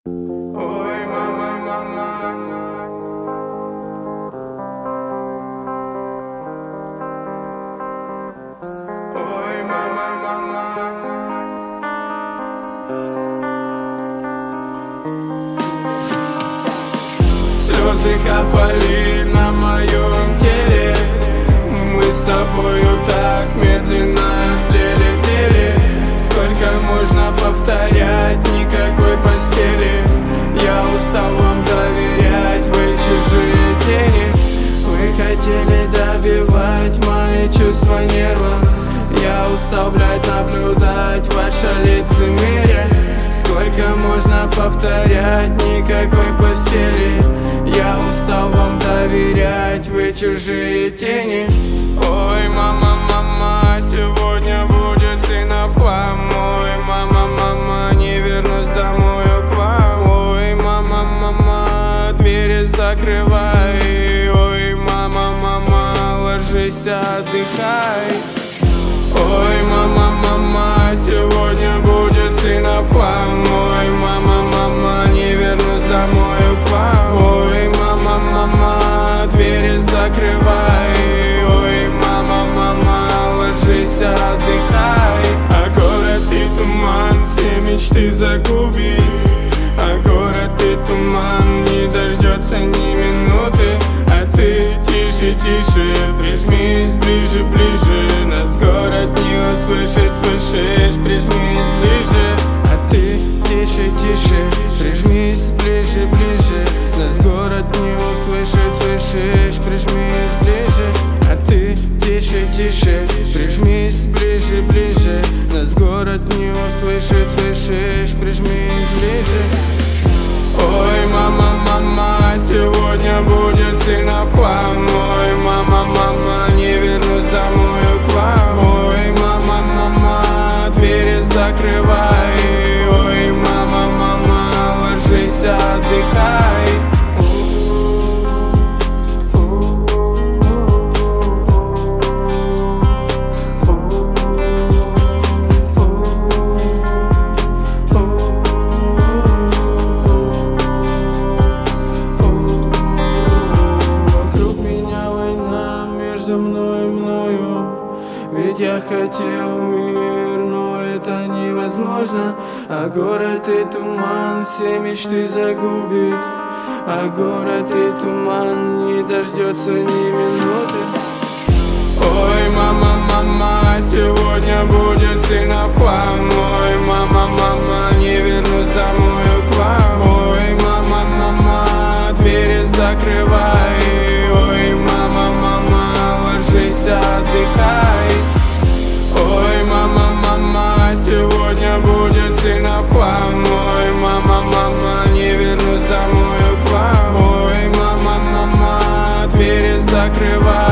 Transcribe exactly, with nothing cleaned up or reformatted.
Ой, мама, мама. Ой, мама, мама. Слезы капали на моем теле. Мы с тобою так медленно летели. Сколько можно повторять, никакой постели. Я устал вам доверять, вы чужие тени. Вы хотели добивать мои чувства нервом. Я устал, блядь, наблюдать ваше лицемерие. Сколько можно повторять, никакой постели. Я устал вам доверять, вы чужие тени. Ой, мама, мама, сегодня будет сына в хлам. Ой, мама, мама, не вернусь домой к вам. Ой, мама, мама, двери закрывай. Ой, мама, мама, ложись, отдыхай. Ой, мама, мама, сегодня будет сына в хлам. Ой, мама, мама, не вернусь домой к вам. Ой, мама, мама, двери закрывай. Ой, мама, мама, ложись, отдыхай. А город и туман, все мечты загубить. А город и туман не дождется ни минуты. А ты тише, тише, прижмись ближе, ближе. Нас город не услышит, слышишь, прижмись ближе. А ты тише, тише, прижмись ближе, ближе. Нас город не услышит, слышишь, прижмись ближе. А ты тише, тише, прижмись ближе, ближе. Нас город не услышит, слышишь, прижмись ближе. Ой, мама, мама, сегодня будет сына в хлам. Ой, мама, мама, не вернусь домой к вам. Ой, мама, мама, двери закрывай. Ой, мама, мама, ложись, отдыхай. Ведь я хотел мир, но это невозможно. А город и туман все мечты загубит. А город и туман не дождется ни минуты. Ой, мама, мама, сегодня будет сына в хлам. Ой, мама, мама, не вернусь домой к вам. Ой, мама, мама, двери закрывай. Ой, мама, мама, ложись, отдыхай. Ой, мама, мама, сегодня будет сына в хлам. Ой, мама, мама, не вернусь домой к вам. Ой, мама, мама, двери закрывай.